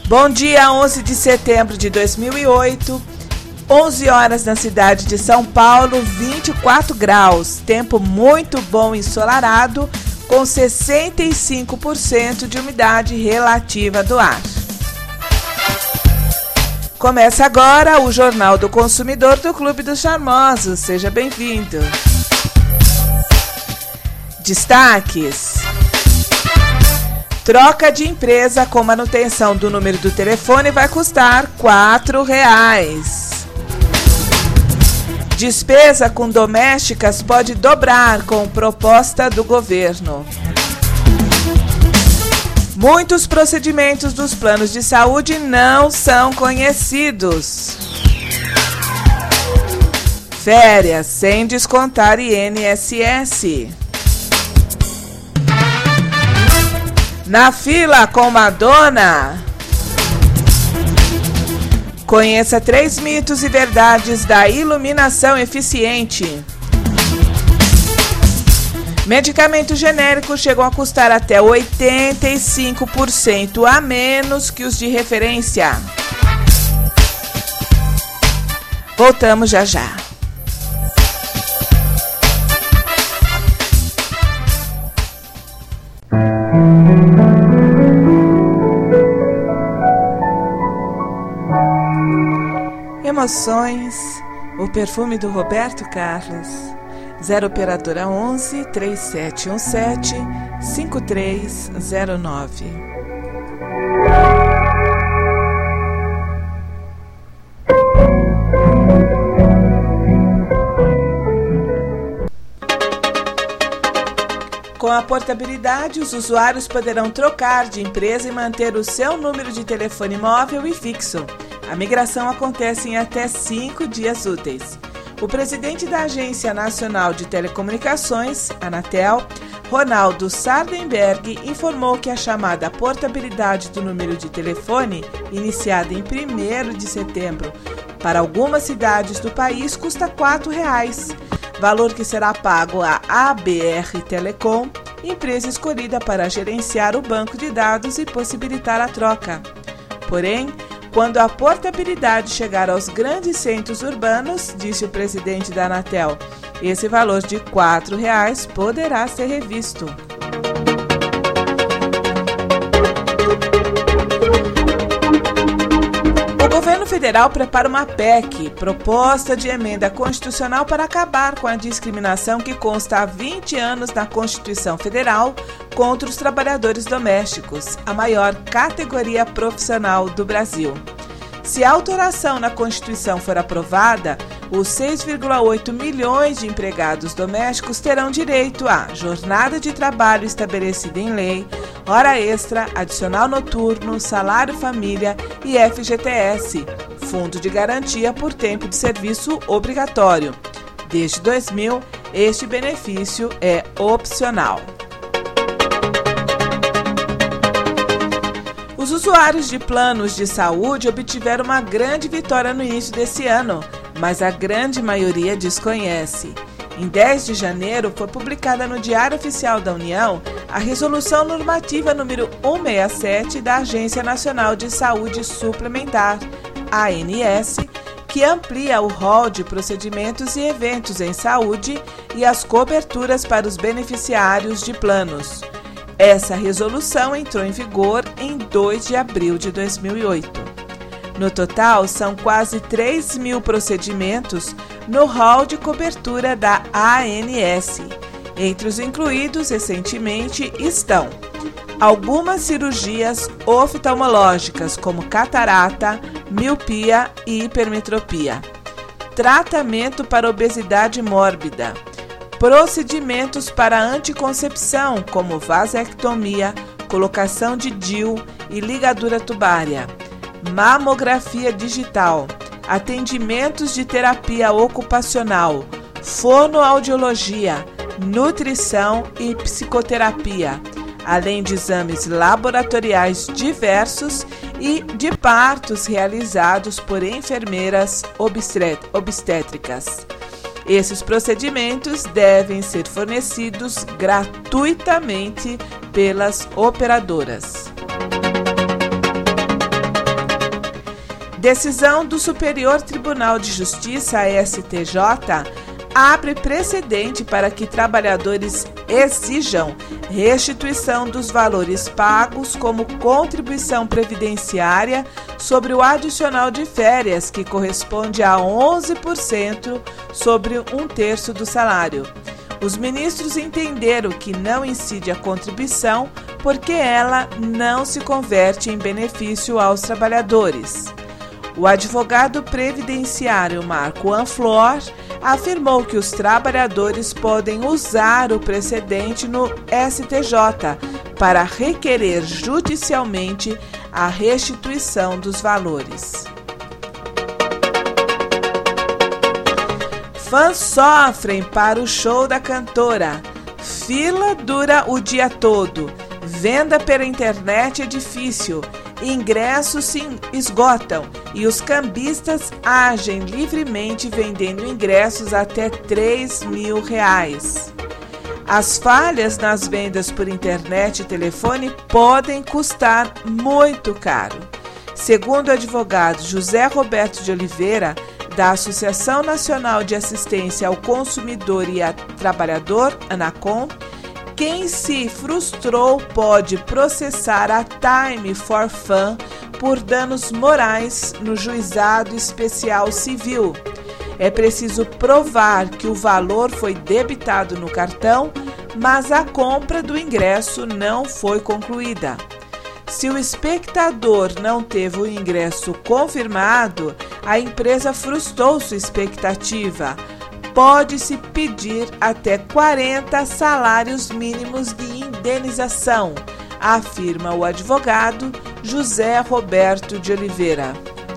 Bom dia, 11 de setembro de 2008, 11 horas na cidade de São Paulo, 24 graus, tempo muito bom e ensolarado, com 65% de umidade relativa do ar. Começa agora o Jornal do Consumidor do Clube dos Charmosos, seja bem-vindo. Destaques: troca de empresa com manutenção do número do telefone vai custar R$ 4,00. Despesa com domésticas pode dobrar com proposta do governo. Muitos procedimentos dos planos de saúde não são conhecidos. Férias sem descontar INSS. Na fila com Madonna. Conheça 3 mitos e verdades da iluminação eficiente. Medicamentos genéricos chegam a custar até 85% a menos que os de referência. Voltamos já já. Emoções, o perfume do Roberto Carlos. 0 operadora 11 3717 5309. Com a portabilidade, os usuários poderão trocar de empresa e manter o seu número de telefone móvel e fixo. A migração acontece em até 5 dias úteis. O presidente da Agência Nacional de Telecomunicações, Anatel, Ronaldo Sardenberg, informou que a chamada portabilidade do número de telefone, iniciada em 1º de setembro, para algumas cidades do país custa R$ 4,00, valor que será pago à ABR Telecom, empresa escolhida para gerenciar o banco de dados e possibilitar a troca. Porém, quando a portabilidade chegar aos grandes centros urbanos, disse o presidente da Anatel, esse valor de R$ 4,00 poderá ser revisto. O governo federal prepara uma PEC, proposta de emenda constitucional para acabar com a discriminação que consta há 20 anos na Constituição Federal contra os trabalhadores domésticos, a maior categoria profissional do Brasil. Se a alteração na Constituição for aprovada, os 6,8 milhões de empregados domésticos terão direito a jornada de trabalho estabelecida em lei, hora extra, adicional noturno, salário família e FGTS, Fundo de Garantia por Tempo de Serviço Obrigatório. Desde 2000, este benefício é opcional. Os usuários de planos de saúde obtiveram uma grande vitória no início desse ano, mas a grande maioria desconhece. Em 10 de janeiro, foi publicada no Diário Oficial da União a Resolução Normativa número 167 da Agência Nacional de Saúde Suplementar, ANS, que amplia o rol de procedimentos e eventos em saúde e as coberturas para os beneficiários de planos. Essa resolução entrou em vigor em 2 de abril de 2008. No total, são quase 3 mil procedimentos no rol de cobertura da ANS. Entre os incluídos recentemente estão algumas cirurgias oftalmológicas, como catarata, miopia e hipermetropia, tratamento para obesidade mórbida, procedimentos para anticoncepção, como vasectomia, colocação de DIU e ligadura tubária, mamografia digital, atendimentos de terapia ocupacional, fonoaudiologia, nutrição e psicoterapia, além de exames laboratoriais diversos e de partos realizados por enfermeiras obstétricas. Esses procedimentos devem ser fornecidos gratuitamente pelas operadoras. Decisão do Superior Tribunal de Justiça, STJ, abre precedente para que trabalhadores exijam restituição dos valores pagos como contribuição previdenciária sobre o adicional de férias, que corresponde a 11% sobre 1/3 do salário. Os ministros entenderam que não incide a contribuição porque ela não se converte em benefício aos trabalhadores. O advogado previdenciário Marco Anflor afirmou que os trabalhadores podem usar o precedente no STJ para requerer judicialmente a restituição dos valores. Fãs sofrem para o show da cantora. Fila dura o dia todo. Venda pela internet é difícil. Ingressos se esgotam e os cambistas agem livremente vendendo ingressos até R$3.000. As falhas nas vendas por internet e telefone podem custar muito caro. Segundo o advogado José Roberto de Oliveira, da Associação Nacional de Assistência ao Consumidor e ao Trabalhador, ANACOM, quem se frustrou pode processar a Time for Fun por danos morais no Juizado Especial Civil. É preciso provar que o valor foi debitado no cartão, mas a compra do ingresso não foi concluída. Se o espectador não teve o ingresso confirmado, a empresa frustrou sua expectativa. Pode-se pedir até 40 salários mínimos de indenização, afirma o advogado José Roberto de Oliveira.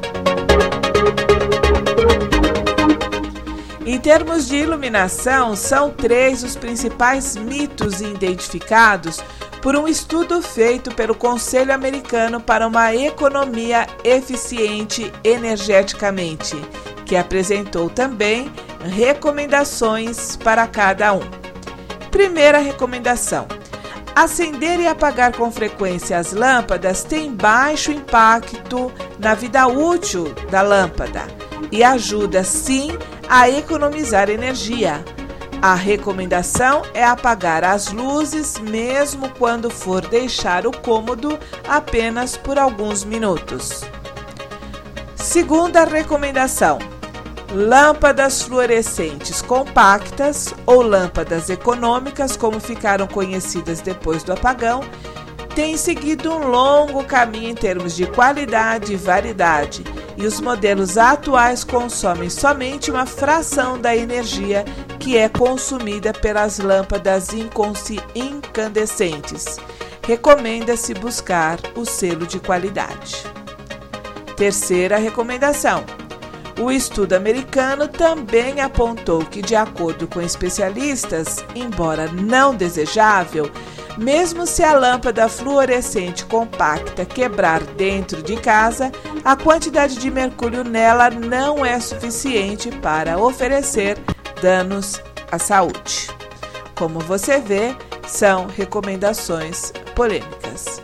Em termos de iluminação, são 3 os principais mitos identificados por um estudo feito pelo Conselho Americano para uma Economia Eficiente Energeticamente, que apresentou também recomendações para cada um. Primeira recomendação: acender e apagar com frequência as lâmpadas tem baixo impacto na vida útil da lâmpada e ajuda, sim, a economizar energia. A recomendação é apagar as luzes mesmo quando for deixar o cômodo apenas por alguns minutos. Segunda recomendação: lâmpadas fluorescentes compactas ou lâmpadas econômicas, como ficaram conhecidas depois do apagão, têm seguido um longo caminho em termos de qualidade e variedade, e os modelos atuais consomem somente uma fração da energia que é consumida pelas lâmpadas incandescentes. Recomenda-se buscar o selo de qualidade. Terceira recomendação: o estudo americano também apontou que, de acordo com especialistas, embora não desejável, mesmo se a lâmpada fluorescente compacta quebrar dentro de casa, a quantidade de mercúrio nela não é suficiente para oferecer danos à saúde. Como você vê, são recomendações polêmicas.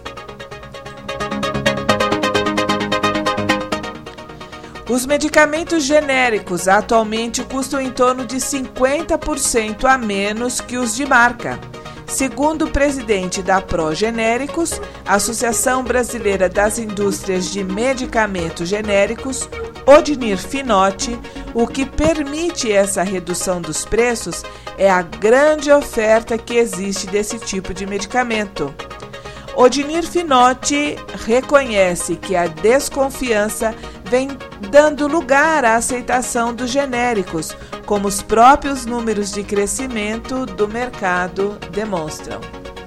Os medicamentos genéricos atualmente custam em torno de 50% a menos que os de marca. Segundo o presidente da Progenéricos, Associação Brasileira das Indústrias de Medicamentos Genéricos, Odinir Finotti, o que permite essa redução dos preços é a grande oferta que existe desse tipo de medicamento. Odinir Finotti reconhece que a desconfiança vem dando lugar à aceitação dos genéricos, como os próprios números de crescimento do mercado demonstram.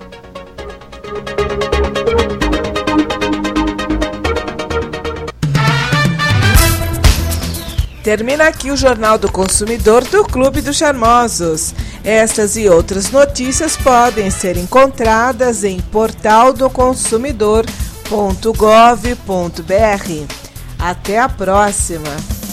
Termina aqui o Jornal do Consumidor do Clube dos Charmosos. Estas e outras notícias podem ser encontradas em portaldoconsumidor.gov.br. Até a próxima!